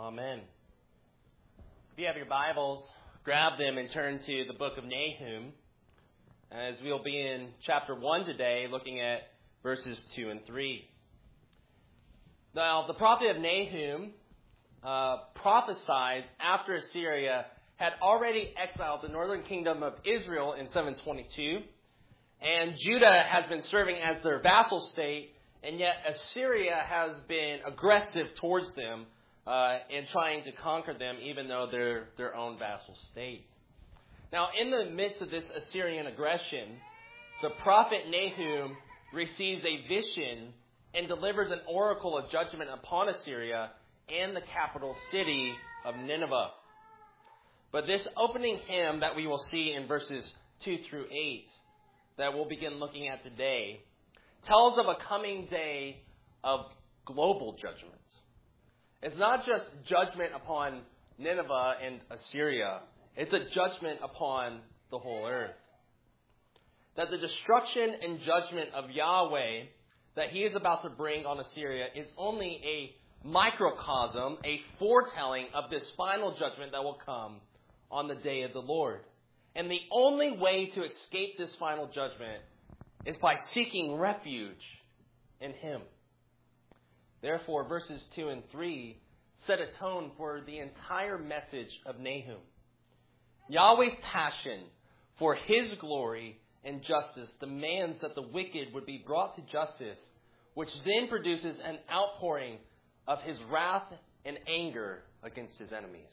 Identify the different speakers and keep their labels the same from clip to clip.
Speaker 1: Amen. If you have your Bibles, grab them and turn to the book of Nahum, as we'll be in chapter 1 today, looking at verses 2 and 3. Now, the prophet of Nahum prophesied after Assyria had already exiled the northern kingdom of Israel in 722, and Judah has been serving as their vassal state, and yet Assyria has been aggressive towards them in trying to conquer them, even though they're their own vassal state. Now, in the midst of this Assyrian aggression, the prophet Nahum receives a vision and delivers an oracle of judgment upon Assyria and the capital city of Nineveh. But this opening hymn that we will see in verses 2 through 8, that we'll begin looking at today, tells of a coming day of global judgment. It's not just judgment upon Nineveh and Assyria. It's a judgment upon the whole earth. That the destruction and judgment of Yahweh that he is about to bring on Assyria is only a microcosm, a foretelling of this final judgment that will come on the day of the Lord. And the only way to escape this final judgment is by seeking refuge in him. Therefore, verses 2 and 3 set a tone for the entire message of Nahum. Yahweh's passion for his glory and justice demands that the wicked would be brought to justice, which then produces an outpouring of his wrath and anger against his enemies.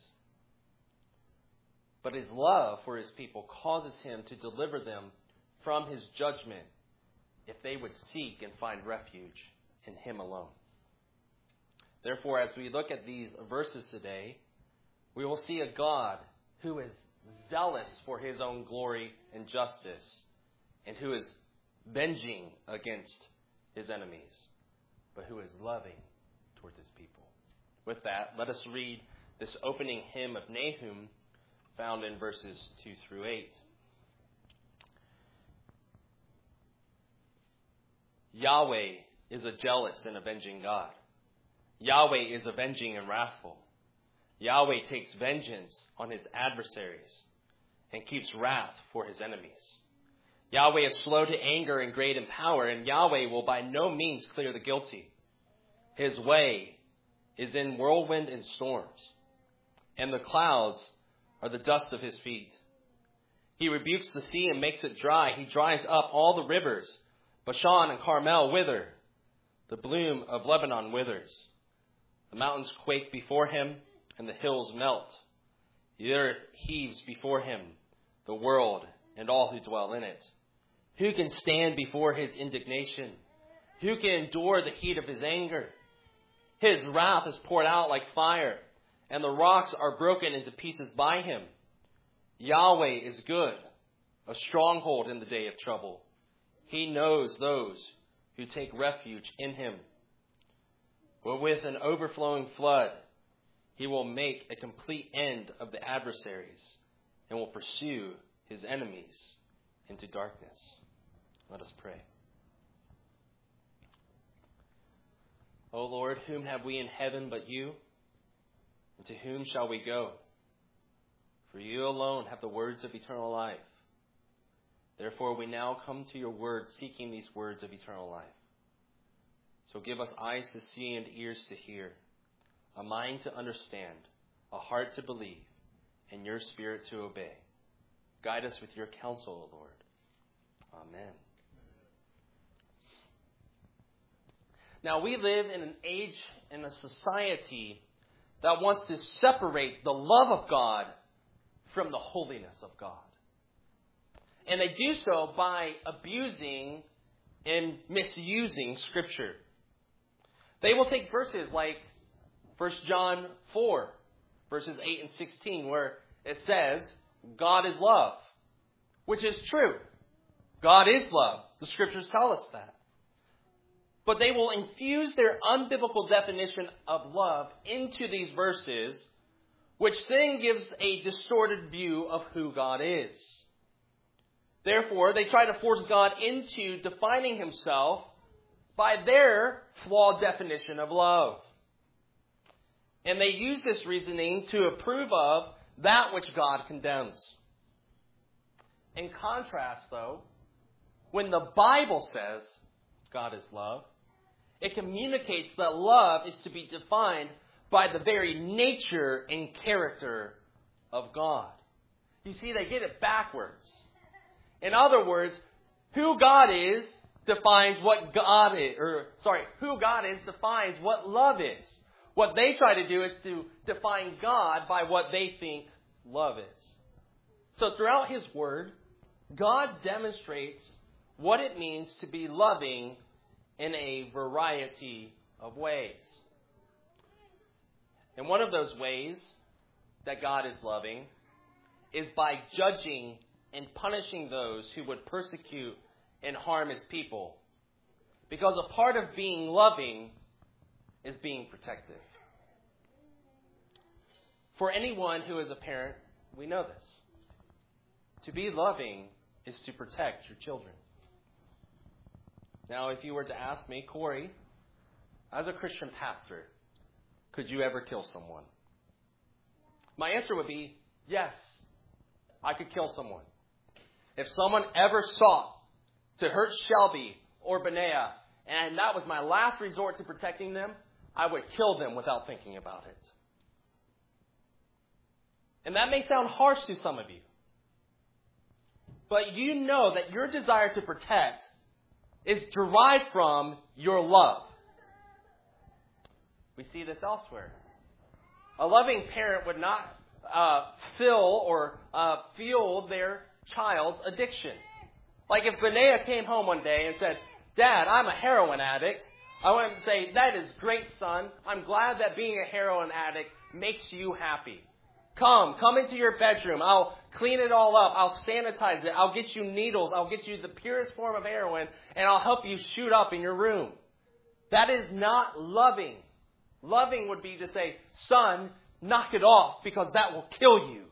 Speaker 1: But his love for his people causes him to deliver them from his judgment if they would seek and find refuge in him alone. Therefore, as we look at these verses today, we will see a God who is zealous for his own glory and justice, and who is venging against his enemies, but who is loving towards his people. With that, let us read this opening hymn of Nahum, found in verses 2 through 8. Yahweh is a jealous and avenging God. Yahweh is avenging and wrathful. Yahweh takes vengeance on his adversaries and keeps wrath for his enemies. Yahweh is slow to anger and great in power, and Yahweh will by no means clear the guilty. His way is in whirlwind and storms, and the clouds are the dust of his feet. He rebukes the sea and makes it dry. He dries up all the rivers. Bashan and Carmel wither. The bloom of Lebanon withers. The mountains quake before him, and the hills melt. The earth heaves before him, the world and all who dwell in it. Who can stand before his indignation? Who can endure the heat of his anger? His wrath is poured out like fire, and the rocks are broken into pieces by him. Yahweh is good, a stronghold in the day of trouble. He knows those who take refuge in him. But with an overflowing flood, he will make a complete end of the adversaries and will pursue his enemies into darkness. Let us pray. O Lord, whom have we in heaven but you? And to whom shall we go? For you alone have the words of eternal life. Therefore, we now come to your word, seeking these words of eternal life. So give us eyes to see and ears to hear, a mind to understand, a heart to believe, and your spirit to obey. Guide us with your counsel, O Lord. Amen. Now, we live in an age and a society that wants to separate the love of God from the holiness of God. And they do so by abusing and misusing Scripture. They will take verses like 1 John 4, verses 8 and 16, where it says, God is love, which is true. God is love. The Scriptures tell us that. But they will infuse their unbiblical definition of love into these verses, which then gives a distorted view of who God is. Therefore, they try to force God into defining himself by their flawed definition of love. And they use this reasoning to approve of that which God condemns. In contrast, though, when the Bible says God is love, it communicates that love is to be defined by the very nature and character of God. You see, they get it backwards. In other words, who God is defines what God is, who God is defines what love is. What they try to do is to define God by what they think love is. So throughout His Word, God demonstrates what it means to be loving in a variety of ways. And one of those ways that God is loving is by judging and punishing those who would persecute and harm His people. Because a part of being loving is being protective. For anyone who is a parent, we know this. To be loving is to protect your children. Now, if you were to ask me, Corey, as a Christian pastor, could you ever kill someone? My answer would be, yes, I could kill someone. If someone ever sought to hurt Shelby or Benea, and that was my last resort to protecting them, I would kill them without thinking about it. And that may sound harsh to some of you. But you know that your desire to protect is derived from your love. We see this elsewhere. A loving parent would not fill or fuel their child's addiction. Like if Benea came home one day and said, Dad, I'm a heroin addict. I want to say, that is great, son. I'm glad that being a heroin addict makes you happy. Come into your bedroom. I'll clean it all up. I'll sanitize it. I'll get you needles. I'll get you the purest form of heroin, and I'll help you shoot up in your room. That is not loving. Loving would be to say, son, knock it off because that will kill you.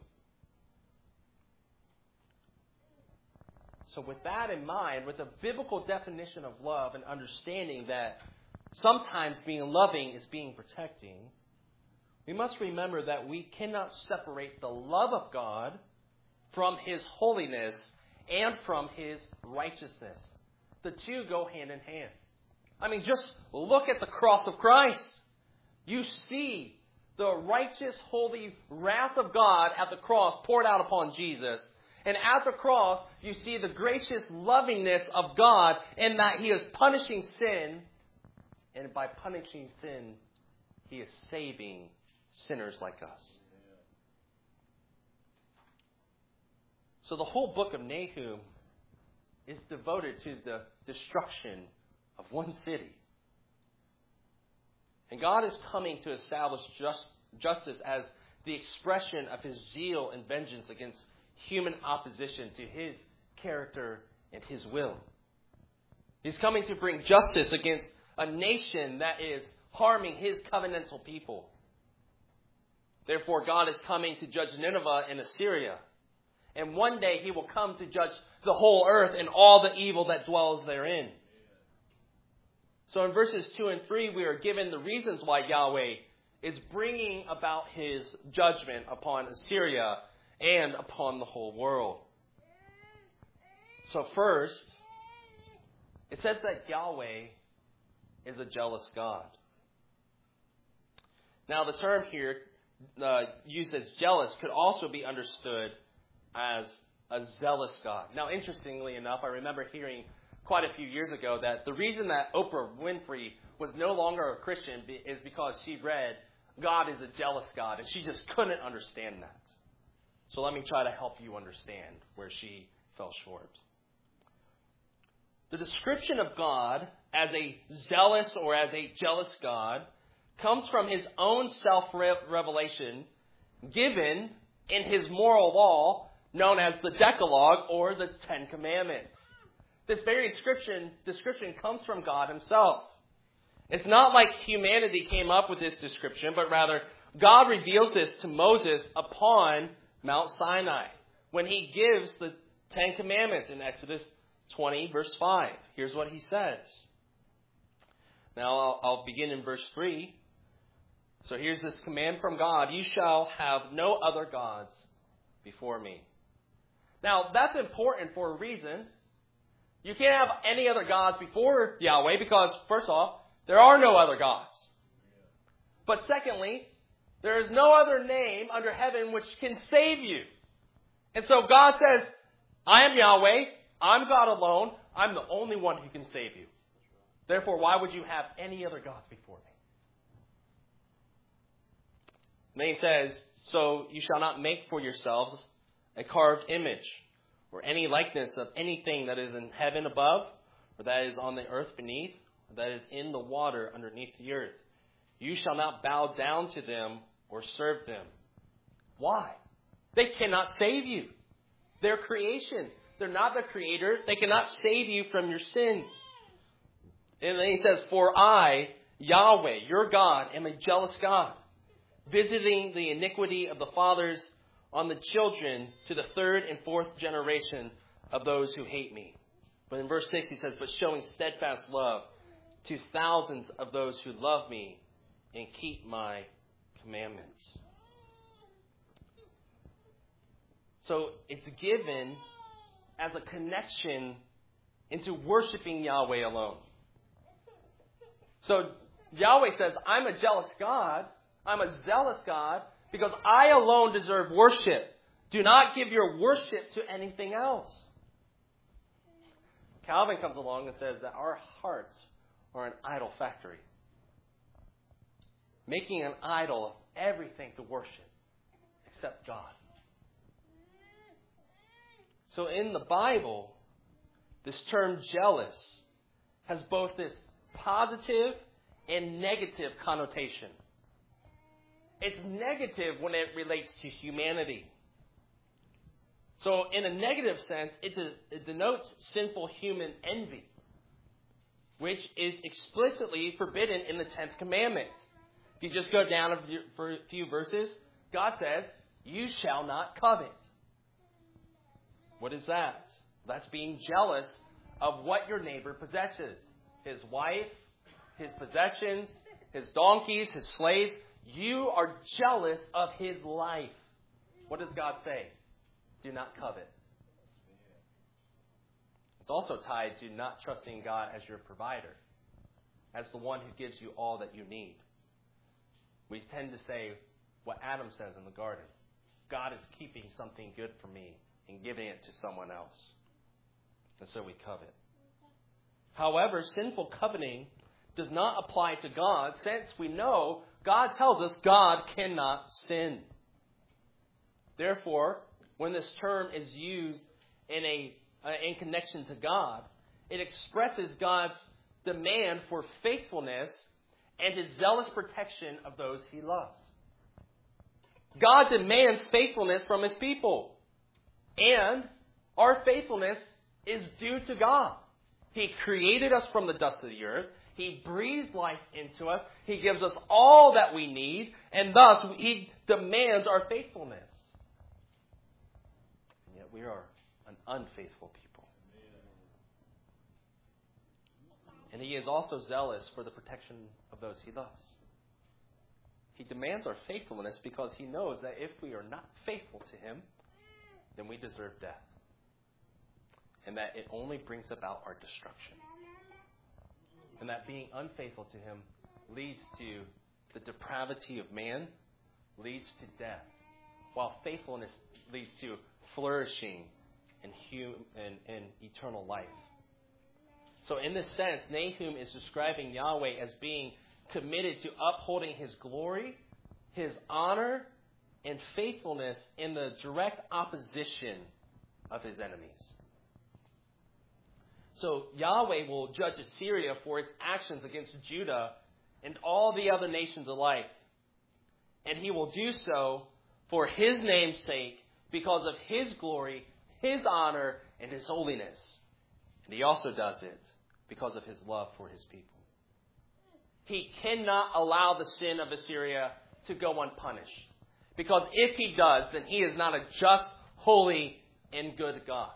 Speaker 1: So with that in mind, with a biblical definition of love and understanding that sometimes being loving is being protecting, we must remember that we cannot separate the love of God from His holiness and from His righteousness. The two go hand in hand. I mean, just look at the cross of Christ. You see the righteous, holy wrath of God at the cross poured out upon Jesus. And at the cross, you see the gracious lovingness of God in that He is punishing sin. And by punishing sin, He is saving sinners like us. So the whole book of Nahum is devoted to the destruction of one city. And God is coming to establish justice as the expression of His zeal and vengeance against human opposition to His character and His will. He's coming to bring justice against a nation that is harming His covenantal people. Therefore, God is coming to judge Nineveh and Assyria. And one day He will come to judge the whole earth and all the evil that dwells therein. So in verses 2 and 3, we are given the reasons why Yahweh is bringing about His judgment upon Assyria and upon the whole world. So first, it says that Yahweh is a jealous God. Now the term here used as jealous could also be understood as a zealous God. Now interestingly enough, I remember hearing quite a few years ago that the reason that Oprah Winfrey was no longer a Christian is because she read God is a jealous God, and she just couldn't understand that. So let me try to help you understand where she fell short. The description of God as a zealous or as a jealous God comes from His own self-revelation given in His moral law known as the Decalogue or the Ten Commandments. This very description comes from God Himself. It's not like humanity came up with this description, but rather God reveals this to Moses upon Mount Sinai when He gives the Ten Commandments in Exodus 20, verse 5. Here's what He says. Now, I'll begin in verse 3. So here's this command from God. You shall have no other gods before me. Now, that's important for a reason. You can't have any other gods before Yahweh because, first off, there are no other gods. But secondly, there is no other name under heaven which can save you. And so God says, I am Yahweh. I'm God alone. I'm the only one who can save you. Therefore, why would you have any other gods before me? And then he says, so you shall not make for yourselves a carved image or any likeness of anything that is in heaven above, or that is on the earth beneath, or that is in the water underneath the earth. You shall not bow down to them or serve them. Why? They cannot save you. They're creation. They're not the creator. They cannot save you from your sins. And then he says, for I, Yahweh, your God, am a jealous God, visiting the iniquity of the fathers on the children to the third and fourth generation of those who hate me. But in verse 6 he says, but showing steadfast love to thousands of those who love me and keep my commandments. So it's given as a connection into worshiping Yahweh alone. So Yahweh says, I'm a jealous God. I'm a zealous God because I alone deserve worship. Do not give your worship to anything else. Calvin comes along and says that our hearts are an idol factory, making an idol of everything to worship except God. So in the Bible, this term jealous has both this positive and negative connotation. It's negative when it relates to humanity. So in a negative sense, it denotes sinful human envy, which is explicitly forbidden in the 10th commandment. If you just go down for a few verses, God says, you shall not covet. What is that? That's being jealous of what your neighbor possesses. His wife, his possessions, his donkeys, his slaves. You are jealous of his life. What does God say? Do not covet. It's also tied to not trusting God as your provider, as the one who gives you all that you need. We tend to say what Adam says in the garden. God is keeping something good for me and giving it to someone else. And so we covet. However, sinful coveting does not apply to God, since we know God tells us God cannot sin. Therefore, when this term is used in connection to God, it expresses God's demand for faithfulness and his zealous protection of those he loves. God demands faithfulness from his people. And our faithfulness is due to God. He created us from the dust of the earth. He breathed life into us. He gives us all that we need. And thus, he demands our faithfulness. And yet we are an unfaithful people. And he is also zealous for the protection of those he loves. He demands our faithfulness because he knows that if we are not faithful to him, then we deserve death. And that it only brings about our destruction. And that being unfaithful to him leads to the depravity of man, leads to death, while faithfulness leads to flourishing and eternal life. So in this sense, Nahum is describing Yahweh as being committed to upholding his glory, his honor, and faithfulness in the direct opposition of his enemies. So Yahweh will judge Assyria for its actions against Judah and all the other nations alike. And he will do so for his name's sake, because of his glory, his honor, and his holiness. And he also does it because of his love for his people. He cannot allow the sin of Assyria to go unpunished. Because if he does, then he is not a just, holy, and good God.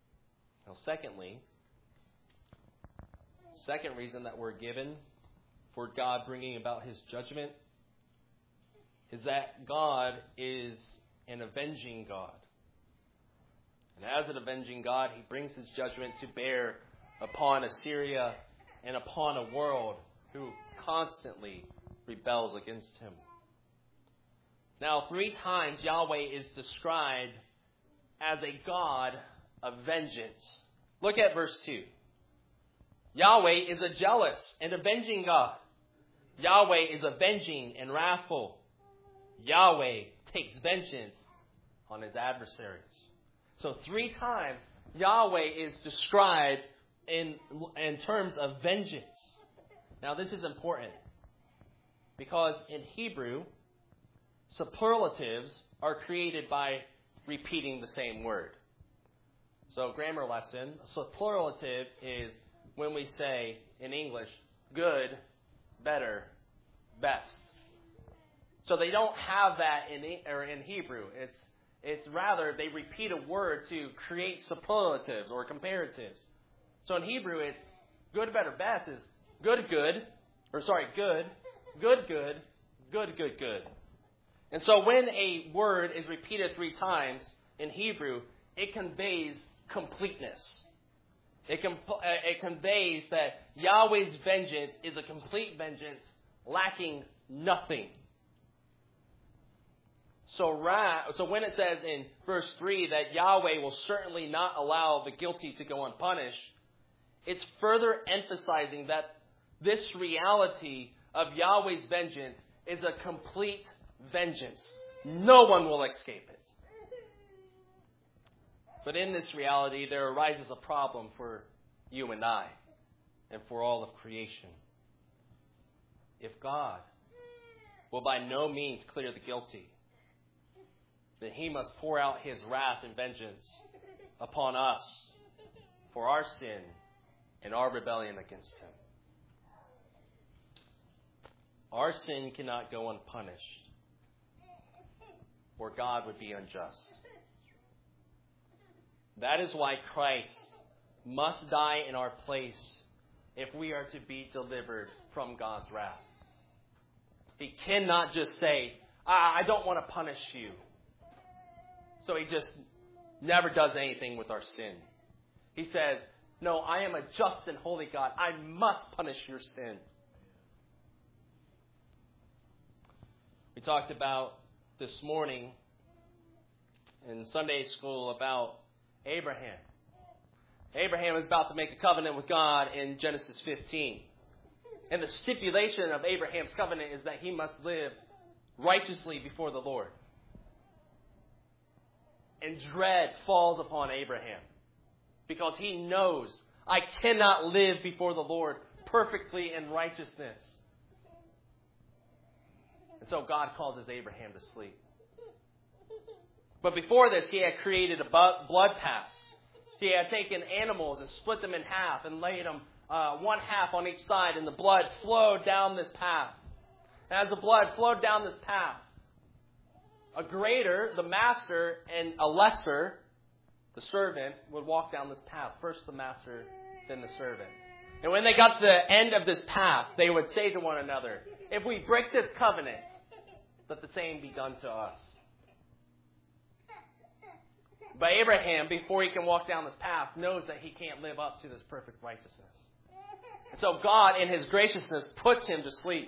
Speaker 1: Now, second reason that we're given for God bringing about his judgment is that God is an avenging God. And as an avenging God, he brings his judgment to bear upon Assyria and upon a world who constantly rebels against him. Now, 3 times Yahweh is described as a God of vengeance. Look at verse 2. Yahweh is a jealous and avenging God. Yahweh is avenging and wrathful. Yahweh takes vengeance on his adversaries. So 3 times Yahweh is described in terms of vengeance. Now this is important because in Hebrew, superlatives are created by repeating the same word. So grammar lesson, a superlative is when we say in English, good, better, best. So they don't have that in Hebrew. It's rather they repeat a word to create superlatives or comparatives. So in Hebrew, it's good, better, best is good, good, good, good, good, good, good, good. And so when a word is repeated 3 times in Hebrew, it conveys completeness. It conveys that Yahweh's vengeance is a complete vengeance, lacking nothing. So when it says in verse 3 that Yahweh will certainly not allow the guilty to go unpunished, it's further emphasizing that this reality of Yahweh's vengeance is a complete vengeance. No one will escape it. But in this reality, there arises a problem for you and I and for all of creation. If God will by no means clear the guilty, then he must pour out his wrath and vengeance upon us for our sin and our rebellion against him. Our sin cannot go unpunished, or God would be unjust. That is why Christ must die in our place if we are to be delivered from God's wrath. He cannot just say, I don't want to punish you. So he just never does anything with our sin. He says, no, I am a just and holy God. I must punish your sin. We talked about this morning in Sunday school about Abraham. Abraham is about to make a covenant with God in Genesis 15. And the stipulation of Abraham's covenant is that he must live righteously before the Lord. And dread falls upon Abraham because he knows, I cannot live before the Lord perfectly in righteousness. And so God causes Abraham to sleep. But before this, he had created a blood path. He had taken animals and split them in half and laid them one half on each side, and the blood flowed down this path. And as the blood flowed down this path, a greater, the master, and a lesser, the servant, would walk down this path. First the master, then the servant. And when they got to the end of this path, they would say to one another, if we break this covenant, let the same be done to us. But Abraham, before he can walk down this path, knows that he can't live up to this perfect righteousness. And so God, in his graciousness, puts him to sleep.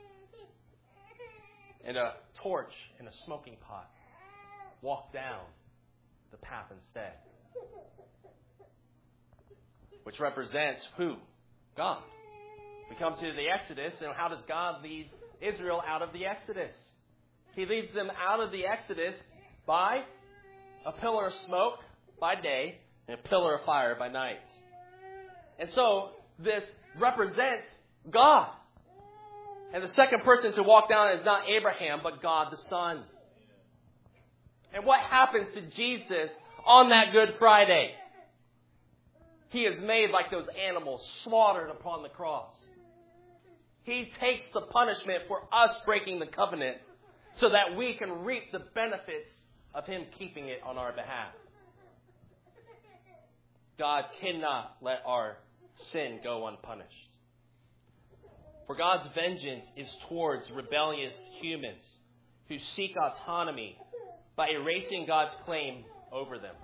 Speaker 1: And a torch and a smoking pot walk down the path instead. Which represents who? God. We come to the Exodus, and how does God lead Israel out of the Exodus? He leads them out of the Exodus by a pillar of smoke by day and a pillar of fire by night. And so this represents God. And the second person to walk down is not Abraham, but God the Son. And what happens to Jesus on that Good Friday? He is made like those animals slaughtered upon the cross. He takes the punishment for us breaking the covenant so that we can reap the benefits of him keeping it on our behalf. God cannot let our sin go unpunished. For God's vengeance is towards rebellious humans who seek autonomy by erasing God's claim over them.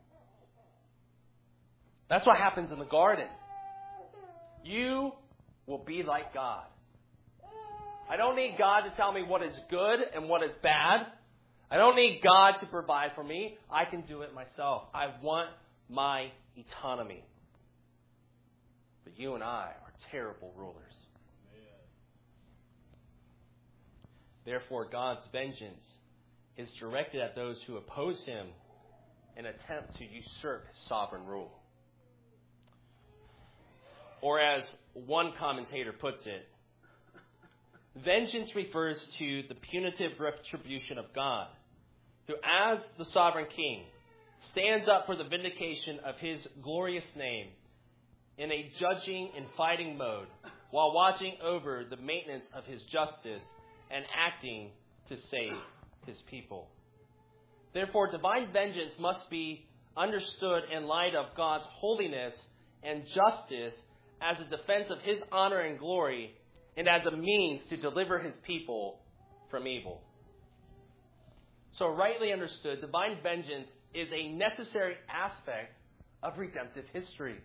Speaker 1: That's what happens in the garden. You will be like God. I don't need God to tell me what is good and what is bad. I don't need God to provide for me. I can do it myself. I want my autonomy. But you and I are terrible rulers. Therefore, God's vengeance is directed at those who oppose him and attempt to usurp his sovereign rule. Or as one commentator puts it, vengeance refers to the punitive retribution of God, who as the sovereign king stands up for the vindication of his glorious name in a judging and fighting mode while watching over the maintenance of his justice and acting to save his people. Therefore, divine vengeance must be understood in light of God's holiness and justice as a defense of his honor and glory and as a means to deliver his people from evil. So rightly understood, divine vengeance is a necessary aspect of redemptive history.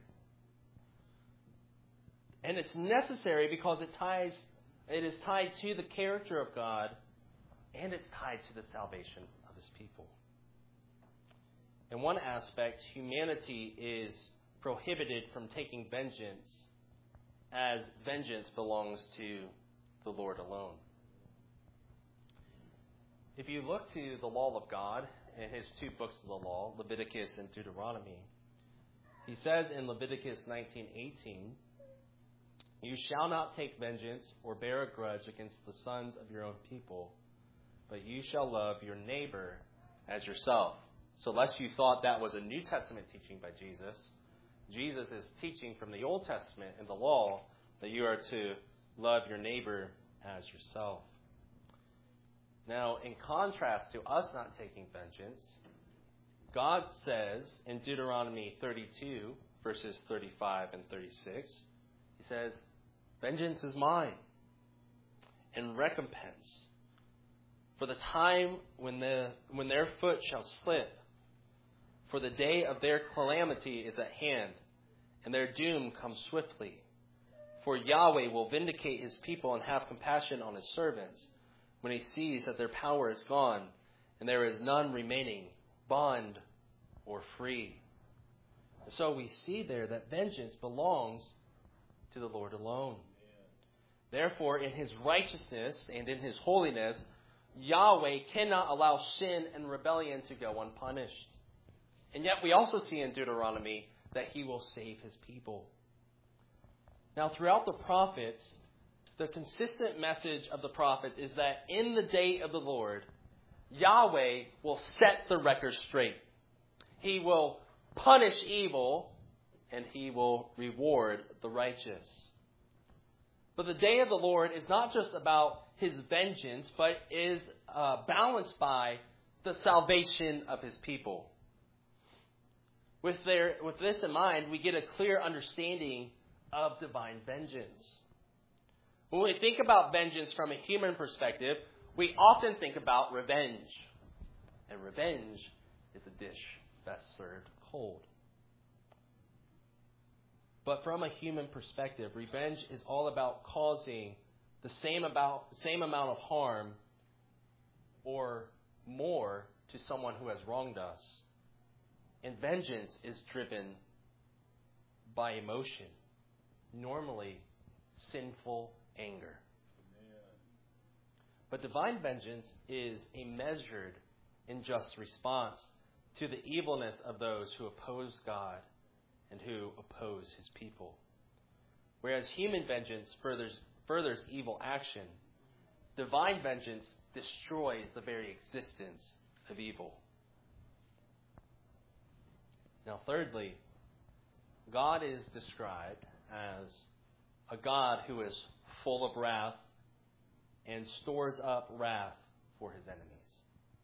Speaker 1: And it's necessary because it is tied to the character of God, and it's tied to the salvation of his people. In one aspect, humanity is prohibited from taking vengeance, as vengeance belongs to the Lord alone. If you look to the law of God in his two books of the law, Leviticus and Deuteronomy, he says in Leviticus 19:18, "You shall not take vengeance or bear a grudge against the sons of your own people, but you shall love your neighbor as yourself." So lest you thought that was a New Testament teaching by Jesus, Jesus is teaching from the Old Testament in the law that you are to love your neighbor as yourself. Now, in contrast to us not taking vengeance, God says in Deuteronomy 32, verses 35 and 36, he says, "Vengeance is mine, and recompense for the time when their foot shall slip. For the day of their calamity is at hand, and their doom comes swiftly. For Yahweh will vindicate his people and have compassion on his servants when he sees that their power is gone, and there is none remaining, bond or free." And so we see there that vengeance belongs to the Lord alone. Therefore, in his righteousness and in his holiness, Yahweh cannot allow sin and rebellion to go unpunished. And yet we also see in Deuteronomy that he will save his people. Now, throughout the prophets, the consistent message of the prophets is that in the day of the Lord, Yahweh will set the record straight. He will punish evil, and he will reward the righteous. But the day of the Lord is not just about his vengeance, but is balanced by the salvation of his people. With this in mind, we get a clear understanding of divine vengeance. When we think about vengeance from a human perspective, we often think about revenge. And revenge is a dish best served cold. But from a human perspective, revenge is all about causing the same amount of harm or more to someone who has wronged us. And vengeance is driven by emotion, normally sinful anger. But divine vengeance is a measured and just response to the evilness of those who oppose God and who oppose his people. Whereas human vengeance furthers evil action, divine vengeance destroys the very existence of evil. Now, thirdly, God is described as a God who is full of wrath and stores up wrath for his enemies.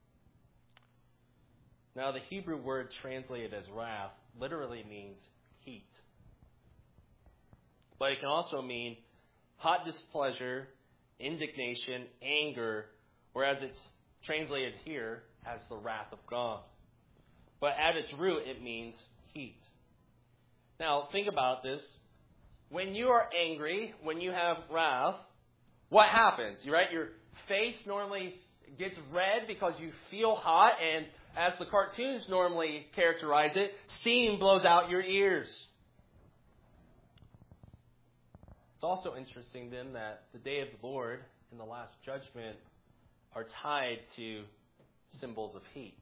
Speaker 1: Now, the Hebrew word translated as wrath literally means heat. But it can also mean hot displeasure, indignation, anger, whereas it's translated here as the wrath of God. But at its root, it means heat. Now, think about this. When you are angry, when you have wrath, what happens? Right? Your face normally gets red because you feel hot, and as the cartoons normally characterize it, steam blows out your ears. It's also interesting then that the day of the Lord and the last judgment are tied to symbols of heat.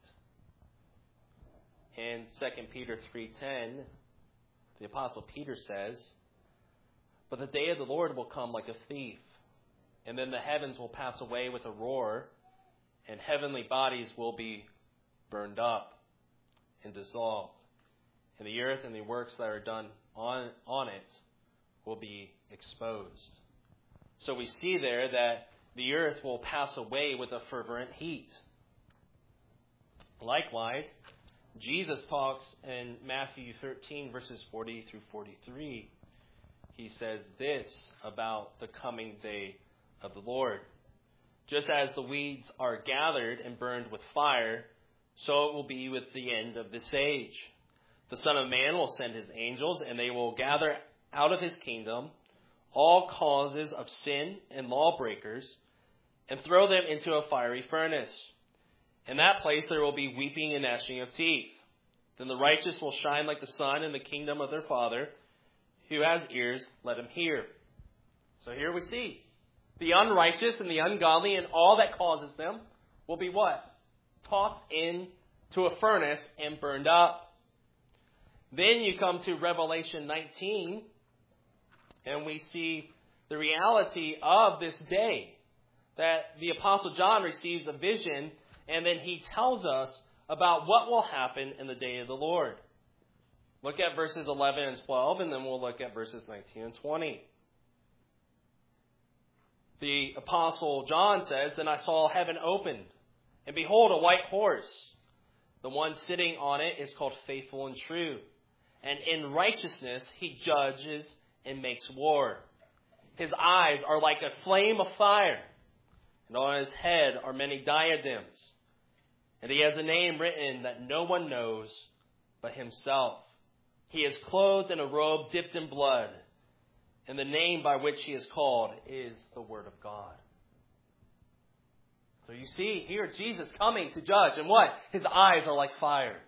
Speaker 1: In 2 Peter 3:10, the Apostle Peter says, "But the day of the Lord will come like a thief, and then the heavens will pass away with a roar, and heavenly bodies will be burned up and dissolved, and the earth and the works that are done on it will be exposed." So we see there that the earth will pass away with a fervent heat. Likewise, Jesus talks in Matthew 13, verses 40 through 43. He says this about the coming day of the Lord. "Just as the weeds are gathered and burned with fire, so it will be with the end of this age. The Son of Man will send his angels, and they will gather out of his kingdom all causes of sin and lawbreakers, and throw them into a fiery furnace. In that place there will be weeping and gnashing of teeth. Then the righteous will shine like the sun in the kingdom of their Father. Who has ears, let him hear." So here we see the unrighteous and the ungodly and all that causes them will be what? Tossed into a furnace and burned up. Then you come to Revelation 19, and we see the reality of this day, that the Apostle John receives a vision, and then he tells us about what will happen in the day of the Lord. Look at verses 11 and 12, and then we'll look at verses 19 and 20. The Apostle John says, "Then I saw heaven opened, and behold, a white horse. The one sitting on it is called Faithful and True, and in righteousness he judges and makes war. His eyes are like a flame of fire, and on his head are many diadems. And he has a name written that no one knows but himself. He is clothed in a robe dipped in blood, and the name by which he is called is the Word of God." So you see here Jesus coming to judge, and what? His eyes are like fire.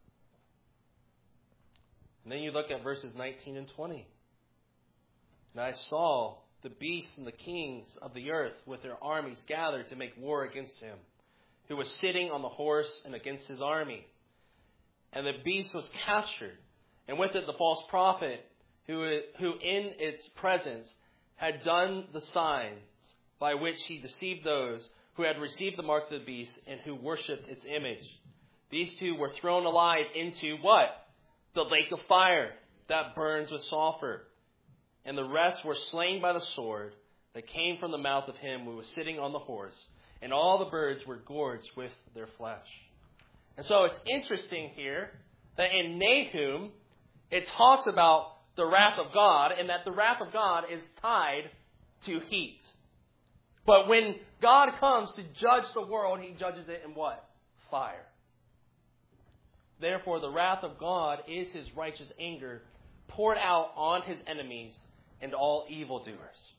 Speaker 1: And then you look at verses 19 and 20. "And I saw the beasts and the kings of the earth with their armies gathered to make war against him, who was sitting on the horse and against his army. And the beast was captured, and with it the false prophet, who in its presence had done the signs by which he deceived those who had received the mark of the beast and who worshipped its image. These two were thrown alive into" what? "The lake of fire that burns with sulfur. And the rest were slain by the sword that came from the mouth of him who was sitting on the horse. And all the birds were gorged with their flesh." And so it's interesting here that in Nahum, it talks about the wrath of God, and that the wrath of God is tied to heat. But when God comes to judge the world, he judges it in what? Fire. Therefore, the wrath of God is his righteous anger poured out on his enemies and all evildoers.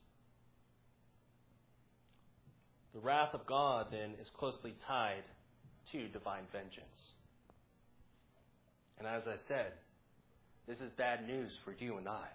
Speaker 1: The wrath of God, then, is closely tied to divine vengeance. And as I said, this is bad news for you and I.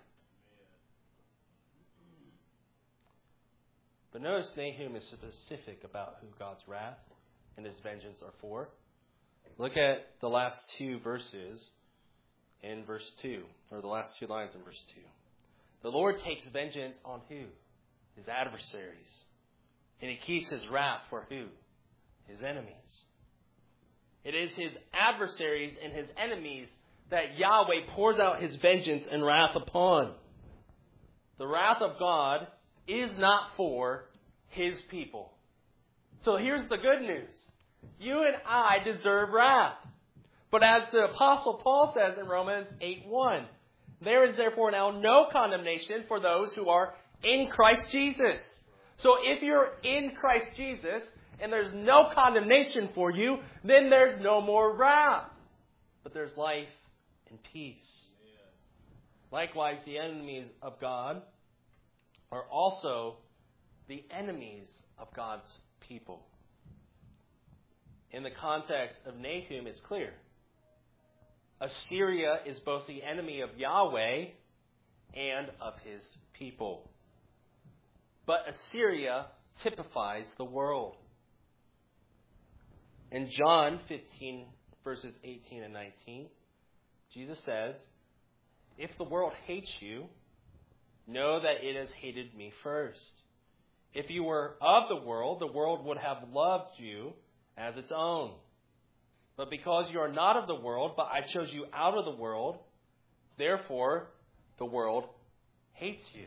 Speaker 1: But notice Nahum is specific about who God's wrath and his vengeance are for. Look at the last two verses in verse 2, or the last two lines in verse 2. "The Lord takes vengeance on who? His adversaries. And he keeps his wrath for who? His enemies." It is his adversaries and his enemies that Yahweh pours out his vengeance and wrath upon. The wrath of God is not for his people. So here's the good news. You and I deserve wrath. But as the Apostle Paul says in Romans 8:1, "There is therefore now no condemnation for those who are in Christ Jesus. So if you're in Christ Jesus and there's no condemnation for you, then there's no more wrath. But there's life and peace. Likewise, the enemies of God are also the enemies of God's people. In the context of Nahum, it's clear. Assyria is both the enemy of Yahweh and of his people. But Assyria typifies the world. In John 15, verses 18 and 19, Jesus says, "If the world hates you, know that it has hated me first. If you were of the world would have loved you as its own. But because you are not of the world, but I chose you out of the world, therefore the world hates you."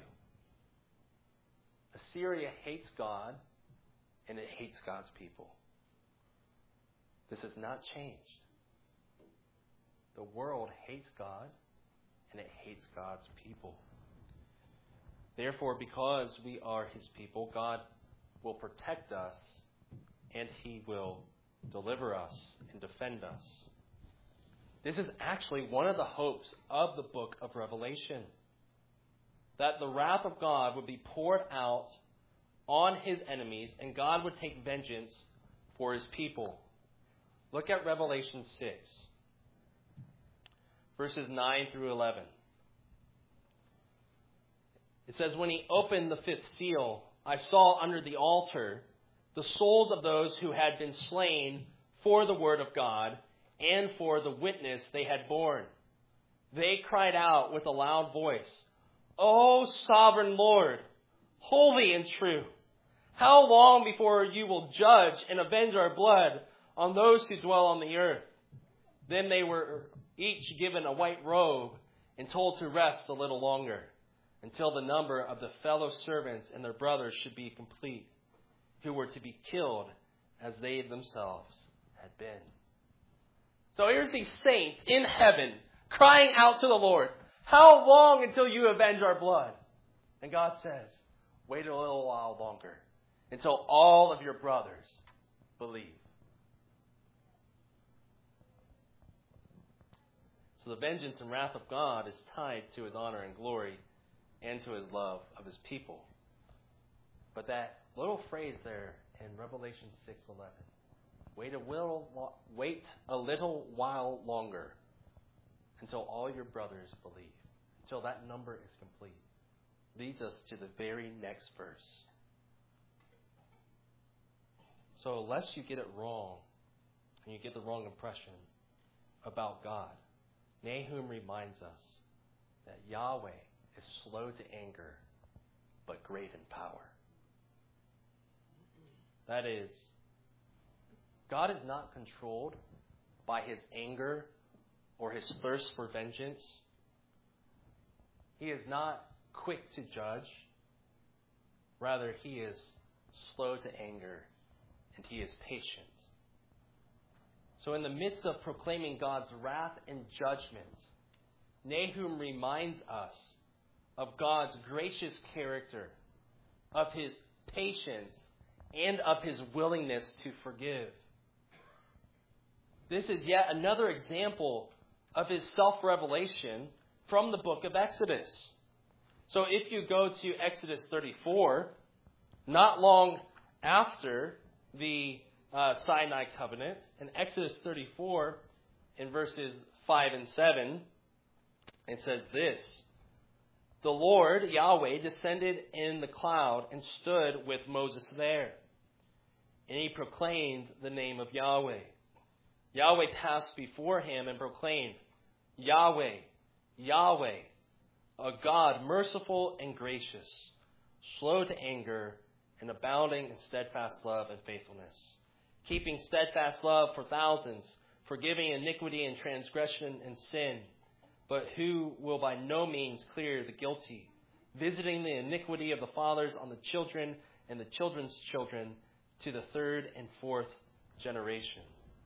Speaker 1: Assyria hates God, and it hates God's people. This has not changed. The world hates God, and it hates God's people. Therefore, because we are his people, God will protect us, and he will deliver us and defend us. This is actually one of the hopes of the book of Revelation, that the wrath of God would be poured out on his enemies, and God would take vengeance for his people. Look at Revelation 6, verses 9 through 11. It says, "When he opened the fifth seal, I saw under the altar the souls of those who had been slain for the word of God and for the witness they had borne. They cried out with a loud voice, 'O sovereign Lord, holy and true, how long before you will judge and avenge our blood on those who dwell on the earth?' Then they were each given a white robe and told to rest a little longer, until the number of the fellow servants and their brothers should be complete, who were to be killed as they themselves had been." So here's these saints in heaven crying out to the Lord, "How long until you avenge our blood?" And God says, "Wait a little while longer, until all of your brothers believe." So the vengeance and wrath of God is tied to his honor and glory and to his love of his people. But that little phrase there in Revelation 6:11, wait a little while longer until all your brothers believe, until that number is complete, leads us to the very next verse. So lest you get it wrong, and you get the wrong impression about God, Nahum reminds us that Yahweh is slow to anger, but great in power. That is, God is not controlled by his anger or his thirst for vengeance. He is not quick to judge. Rather, he is slow to anger, and he is patient. So in the midst of proclaiming God's wrath and judgment, Nahum reminds us of God's gracious character, of his patience, and of his willingness to forgive. This is yet another example of his self-revelation from the book of Exodus. So if you go to Exodus 34, not long after the Sinai covenant, in Exodus 34, in verses 5 and 7, it says this: "The Lord, Yahweh, descended in the cloud and stood with Moses there. And he proclaimed the name of Yahweh. Yahweh passed before him and proclaimed, 'Yahweh, Yahweh, a God merciful and gracious, slow to anger, and abounding in steadfast love and faithfulness, keeping steadfast love for thousands, forgiving iniquity and transgression and sin, but who will by no means clear the guilty, visiting the iniquity of the fathers on the children and the children's children to the third and fourth generation.'"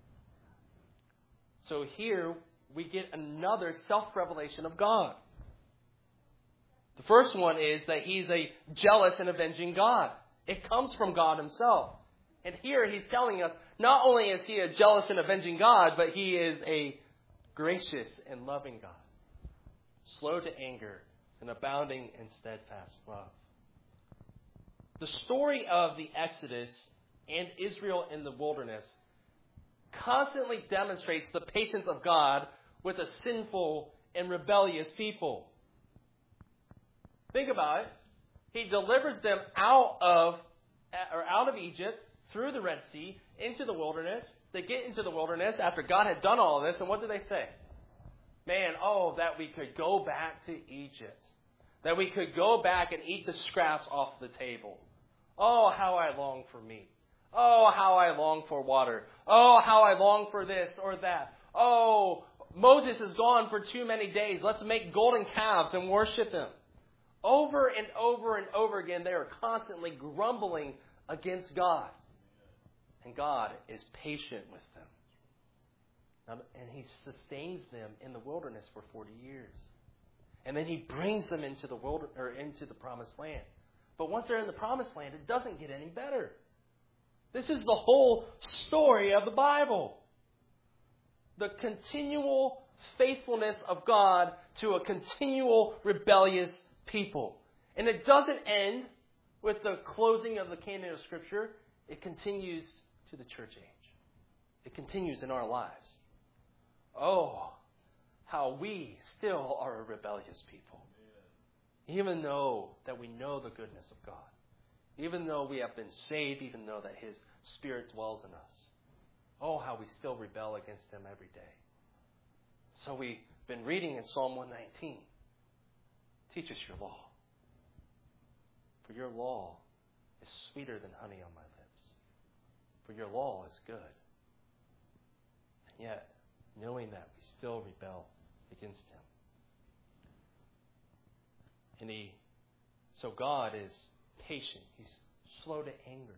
Speaker 1: So here we get another self-revelation of God. The first one is that he's a jealous and avenging God. It comes from God himself. And here he's telling us, not only is he a jealous and avenging God, but he is a gracious and loving God, slow to anger and abounding in steadfast love. The story of the Exodus and Israel in the wilderness constantly demonstrates the patience of God with a sinful and rebellious people. Think about it. He delivers them out of Egypt, through the Red Sea, into the wilderness. They get into the wilderness after God had done all of this, and what do they say? Man, oh, that we could go back to Egypt. That we could go back and eat the scraps off the table. Oh, how I long for meat. Oh, how I long for water. Oh, how I long for this or that. Oh, Moses is gone for too many days. Let's make golden calves and worship him. Over and over and over again, they are constantly grumbling against God. And God is patient with them. And he sustains them in the wilderness for 40 years. And then he brings them into the into the promised land. But once they're in the promised land, it doesn't get any better. This is the whole story of the Bible. The continual faithfulness of God to a continual rebellious people. And it doesn't end with the closing of the canon of Scripture. It continues to the church age. It continues in our lives. Oh, how we still are a rebellious people. Even though that we know the goodness of God. Even though we have been saved, even though that His Spirit dwells in us. Oh, how we still rebel against Him every day. So we've been reading in Psalm 119. Teach us your law. For your law is sweeter than honey on my lips. For your law is good. And yet, knowing that, we still rebel against Him. So God is patient. He's slow to anger.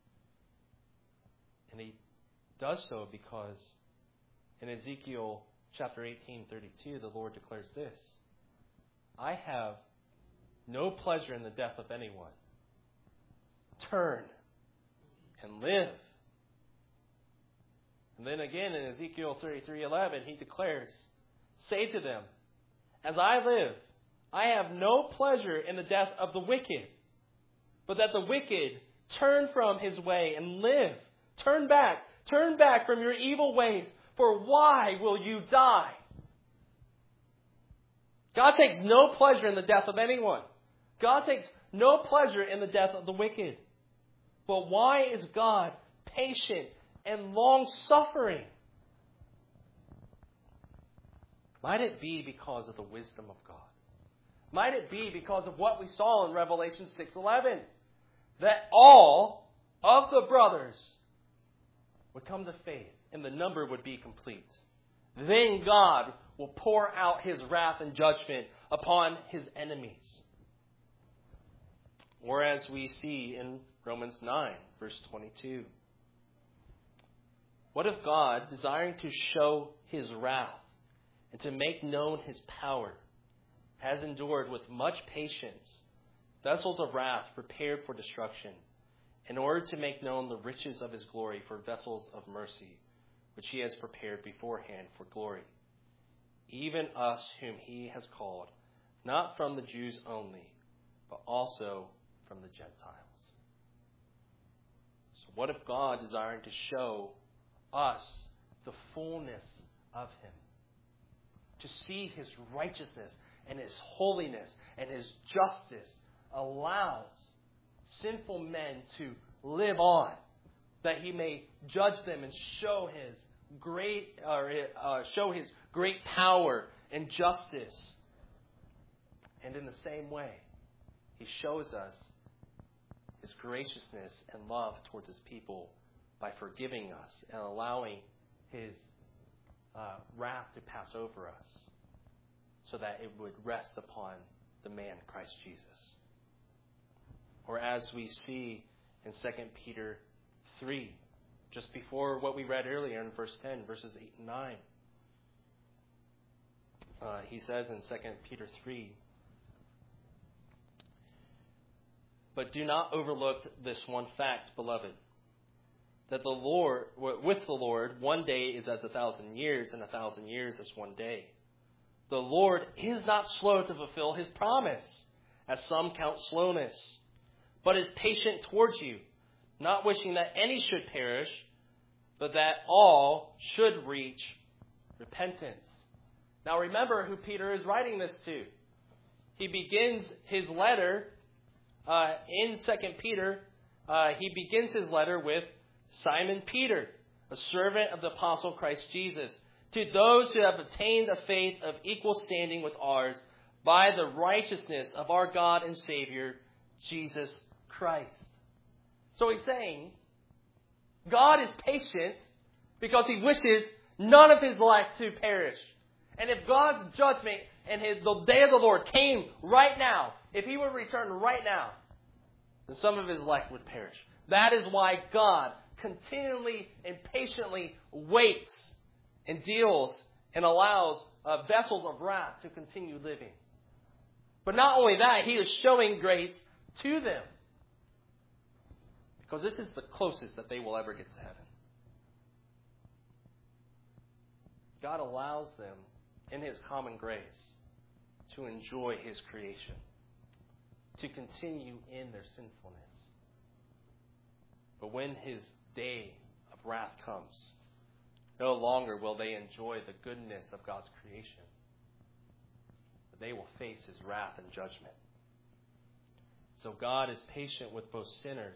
Speaker 1: And He does so because in Ezekiel chapter 18:32, the Lord declares this: I have no pleasure in the death of anyone. Turn and live. And then again in Ezekiel 33:11, He declares, say to them, as I live, I have no pleasure in the death of the wicked, but that the wicked turn from his way and live. Turn back from your evil ways, for why will you die? God takes no pleasure in the death of anyone. God takes no pleasure in the death of the wicked. But why is God patient and long-suffering? Might it be because of the wisdom of God? Might it be because of what we saw in Revelation 6:11? That all of the brothers would come to faith and the number would be complete. Then God will pour out His wrath and judgment upon His enemies. Or as we see in Romans 9, verse 22. What if God, desiring to show His wrath and to make known His power, has endured with much patience vessels of wrath prepared for destruction, in order to make known the riches of His glory for vessels of mercy, which He has prepared beforehand for glory, even us whom He has called, not from the Jews only, but also from the Gentiles. So what if God, desiring to show us the fullness of Him, to see His righteousness and His holiness and His justice, allows sinful men to live on, that He may judge them and show His great power and justice. And in the same way, He shows us His graciousness and love towards His people by forgiving us and allowing His wrath to pass over us, so that it would rest upon the man Christ Jesus. Or as we see in 2 Peter 3, just before what we read earlier in verse 10, verses 8 and 9. He says in 2 Peter 3, But do not overlook this one fact, beloved, that with the Lord, one day is as 1,000 years, and 1,000 years as one day. The Lord is not slow to fulfill his promise, as some count slowness, but is patient towards you, not wishing that any should perish, but that all should reach repentance. Now remember who Peter is writing this to. He begins his letter in 2 Peter. He begins his letter with Simon Peter, a servant of the apostle Christ Jesus, to those who have obtained a faith of equal standing with ours by the righteousness of our God and Savior, Jesus Christ. So he's saying, God is patient because he wishes none of his elect to perish. And if God's judgment and the day of the Lord came right now, if he would return right now, then some of his elect would perish. That is why God continually and patiently waits and deals and allows vessels of wrath to continue living. But not only that, he is showing grace to them. Because this is the closest that they will ever get to heaven. God allows them, in his common grace, to enjoy his creation, to continue in their sinfulness. But when his day of wrath comes, no longer will they enjoy the goodness of God's creation, but they will face his wrath and judgment. So God is patient with both sinners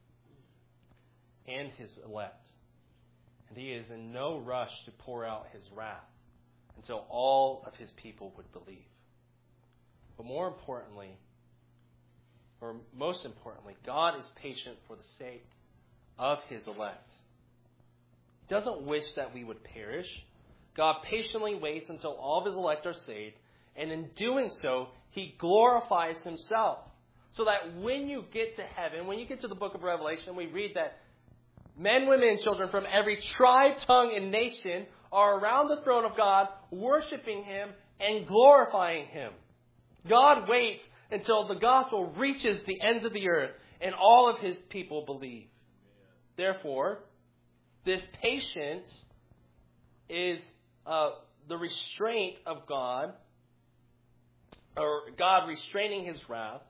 Speaker 1: and his elect. And he is in no rush to pour out his wrath until all of his people would believe. But more importantly, or most importantly, God is patient for the sake of his elect. He doesn't wish that we would perish. God patiently waits until all of his elect are saved, and in doing so, he glorifies himself. So that when you get to heaven, when you get to the book of Revelation, we read that men, women, and children from every tribe, tongue, and nation are around the throne of God, worshiping him and glorifying him. God waits until the gospel reaches the ends of the earth and all of his people believe. Therefore, this patience is the restraint of God, or God restraining his wrath,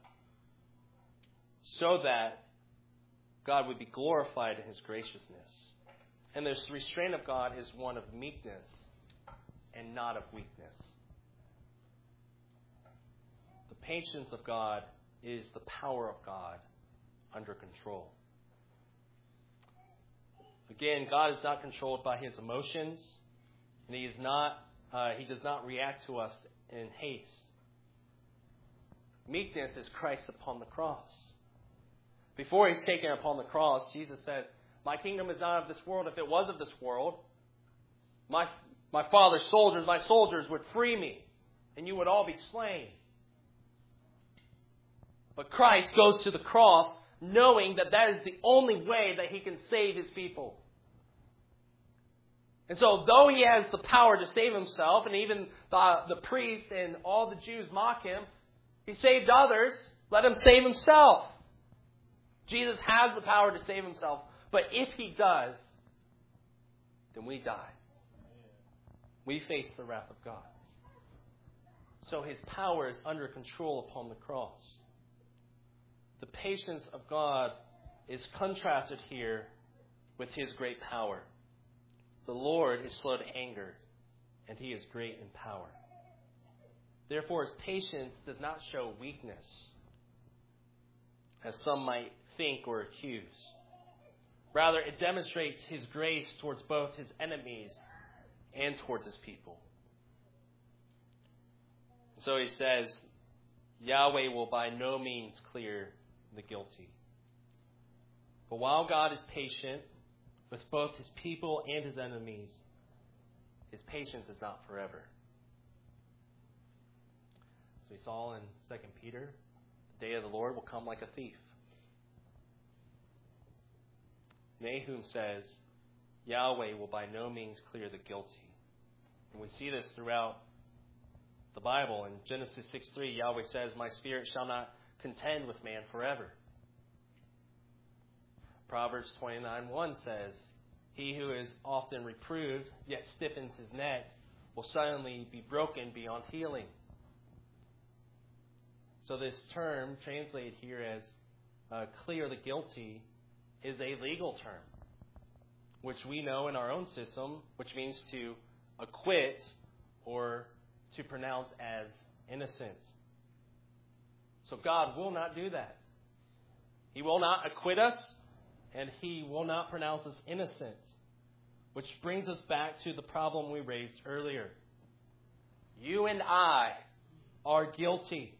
Speaker 1: so that God would be glorified in his graciousness. And this restraint of God is one of meekness and not of weakness. The patience of God is the power of God under control. Again, God is not controlled by his emotions, and he does not react to us in haste. Meekness is Christ upon the cross. Before he's taken upon the cross, Jesus says, my kingdom is not of this world. If it was of this world, my Father's soldiers, my soldiers would free me, and you would all be slain. But Christ goes to the cross knowing that that is the only way that he can save his people. And so though he has the power to save himself, and even the priest and all the Jews mock him, he saved others, let him save himself. Jesus has the power to save himself, but if he does, then we die. We face the wrath of God. So his power is under control upon the cross. The patience of God is contrasted here with his great power. The Lord is slow to anger, and he is great in power. Therefore, his patience does not show weakness, as some might think or accuse. Rather, it demonstrates his grace towards both his enemies and towards his people. So he says, Yahweh will by no means clear the guilty. But while God is patient with both his people and his enemies, his patience is not forever. So we saw in 2 Peter, the day of the Lord will come like a thief. Nahum says, Yahweh will by no means clear the guilty. And we see this throughout the Bible. In Genesis 6:3, Yahweh says, my spirit shall not contend with man forever. Proverbs 29:1 says, "He who is often reproved, yet stiffens his neck, will suddenly be broken beyond healing." So this term, translated here as clear the guilty, is a legal term, which we know in our own system, which means to acquit or to pronounce as innocent. So God will not do that. He will not acquit us, and He will not pronounce us innocent. Which brings us back to the problem we raised earlier. You and I are guilty.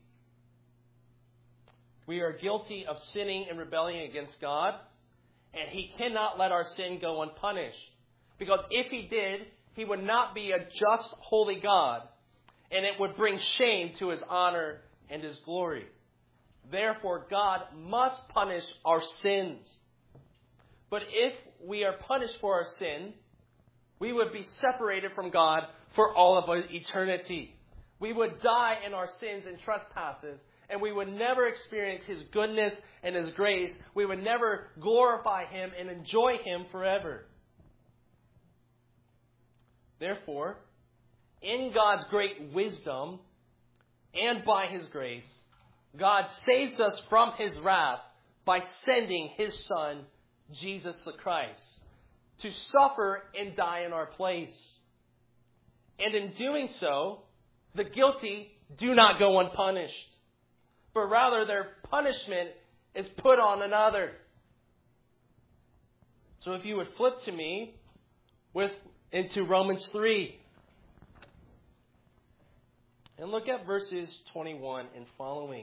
Speaker 1: We are guilty of sinning and rebelling against God, and He cannot let our sin go unpunished. Because if He did, He would not be a just, holy God, and it would bring shame to His honor and His glory. Therefore, God must punish our sins. But if we are punished for our sin, we would be separated from God for all of eternity. We would die in our sins and trespasses, and we would never experience His goodness and His grace. We would never glorify Him and enjoy Him forever. Therefore, in God's great wisdom and by His grace, God saves us from His wrath by sending His Son, Jesus the Christ, to suffer and die in our place. And in doing so, the guilty do not go unpunished, but rather their punishment is put on another. So if you would flip to me into Romans 3 and look at verses 21 and following.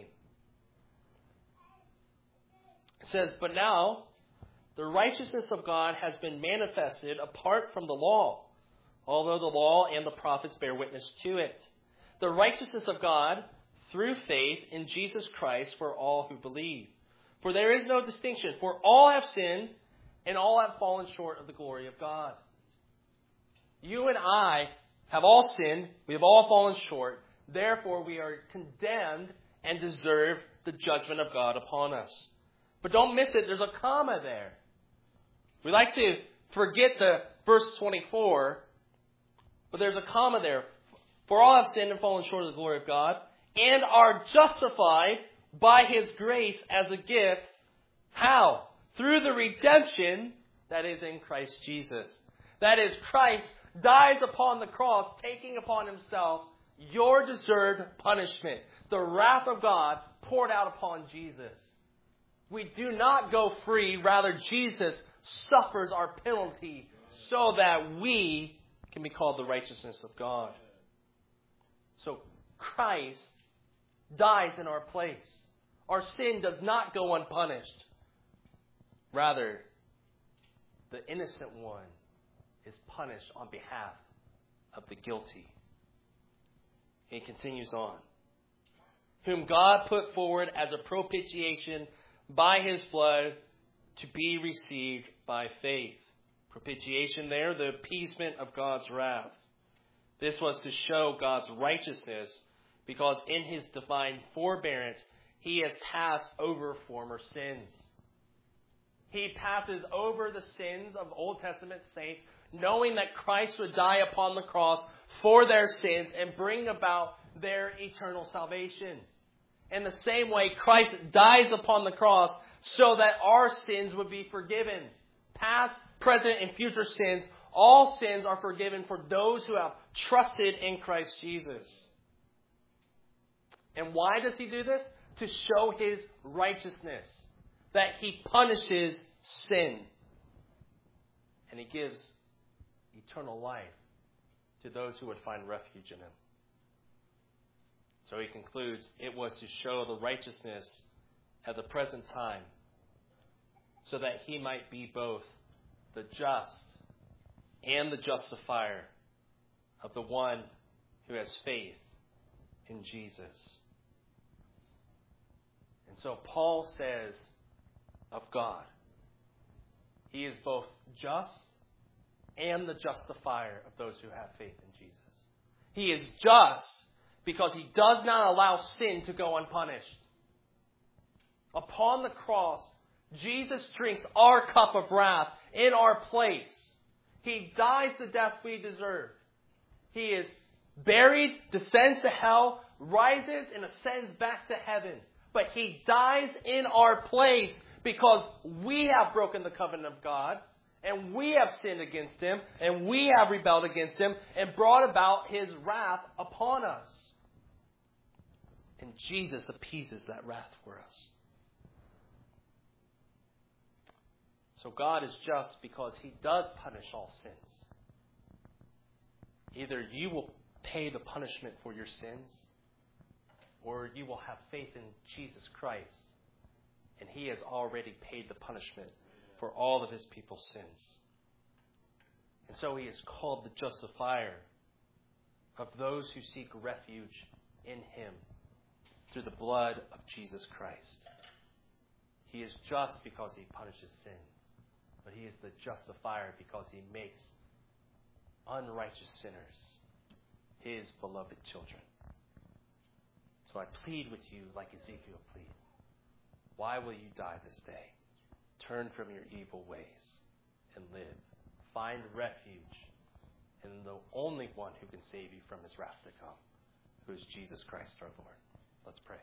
Speaker 1: It says, "But now the righteousness of God has been manifested apart from the law, although the law and the prophets bear witness to it. The righteousness of God through faith in Jesus Christ for all who believe. For there is no distinction, for all have sinned and all have fallen short of the glory of God." You and I have all sinned. We have all fallen short. Therefore, we are condemned and deserve the judgment of God upon us. But don't miss it. There's a comma there. We like to forget the verse 24, but there's a comma there. "For all have sinned and fallen short of the glory of God, and are justified by His grace as a gift." How? Through the redemption that is in Christ Jesus. That is, Christ dies upon the cross, taking upon Himself your deserved punishment. The wrath of God poured out upon Jesus. We do not go free. Rather, Jesus suffers our penalty so that we can be called the righteousness of God. So Christ dies in our place. Our sin does not go unpunished. Rather, the innocent one is punished on behalf of the guilty. He continues on. "Whom God put forward as a propitiation by His blood to be received by faith." Propitiation there, the appeasement of God's wrath. This was to show God's righteousness, because in His divine forbearance, He has passed over former sins. He passes over the sins of Old Testament saints, knowing that Christ would die upon the cross for their sins and bring about their eternal salvation. In the same way, Christ dies upon the cross so that our sins would be forgiven. Past, present, and future sins, all sins are forgiven for those who have trusted in Christ Jesus. And why does He do this? To show His righteousness, that He punishes sin. And He gives eternal life to those who would find refuge in Him. So he concludes, it was to show the righteousness at the present time, so that He might be both the just and the justifier of the one who has faith in Jesus. And so Paul says of God, He is both just and the justifier of those who have faith in Jesus. He is just because He does not allow sin to go unpunished. Upon the cross, Jesus drinks our cup of wrath in our place. He dies the death we deserve. He is buried, descends to hell, rises and ascends back to heaven. But He dies in our place because we have broken the covenant of God, and we have sinned against Him, and we have rebelled against Him, and brought about His wrath upon us. And Jesus appeases that wrath for us. So God is just because He does punish all sins. Either you will pay the punishment for your sins, or you will have faith in Jesus Christ, and He has already paid the punishment for all of His people's sins. And so He is called the justifier of those who seek refuge in Him through the blood of Jesus Christ. He is just because He punishes sins, but He is the justifier because He makes unrighteous sinners His beloved children. So I plead with you like Ezekiel pleaded. Why will you die this day? Turn from your evil ways and live. Find refuge in the only one who can save you from His wrath to come, who is Jesus Christ our Lord. Let's pray.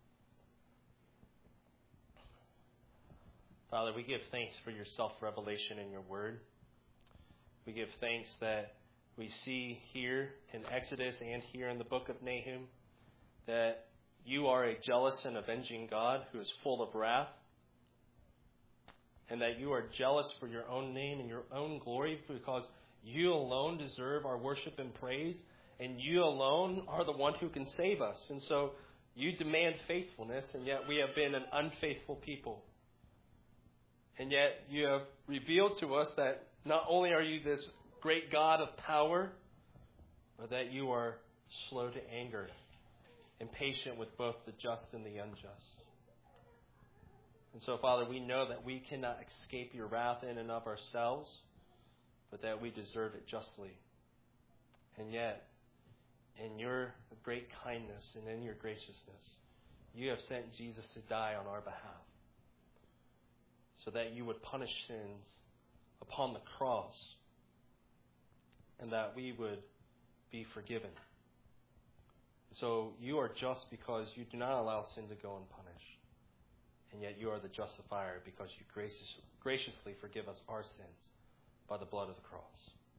Speaker 1: Father, we give thanks for your self-revelation in your word. We give thanks that we see here in Exodus and here in the book of Nahum that you are a jealous and avenging God who is full of wrath, and that you are jealous for your own name and your own glory because you alone deserve our worship and praise, and you alone are the one who can save us. And so you demand faithfulness, and yet we have been an unfaithful people. And yet you have revealed to us that not only are you this great God of power, but that you are slow to anger and patient with both the just and the unjust. And so, Father, we know that we cannot escape your wrath in and of ourselves, but that we deserve it justly. And yet, in your great kindness and in your graciousness, you have sent Jesus to die on our behalf, so that you would punish sins upon the cross, and that we would be forgiven. So you are just because you do not allow sin to go unpunished. And yet you are the justifier because you graciously forgive us our sins by the blood of the cross.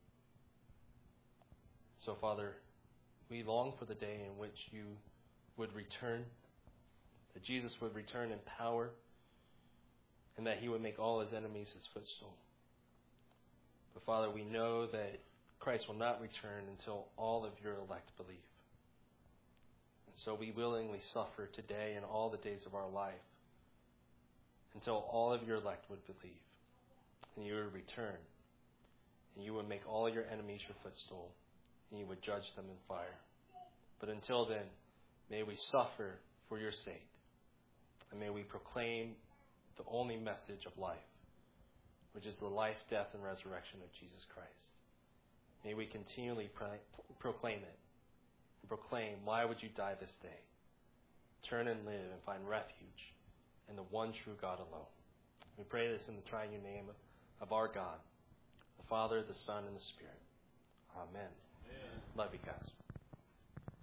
Speaker 1: So, Father, we long for the day in which you would return, that Jesus would return in power, and that He would make all His enemies His footstool. But, Father, we know that Christ will not return until all of your elect believe. And so we willingly suffer today and all the days of our life until all of your elect would believe, and you would return, and you would make all your enemies your footstool, and you would judge them in fire. But until then, may we suffer for your sake, and may we proclaim the only message of life, which is the life, death, and resurrection of Jesus Christ. May we continually proclaim it, and proclaim, why would you die this day? Turn and live and find refuge in the one true God alone. We pray this in the triune name of our God, the Father, the Son, and the Spirit. Amen. Love you guys.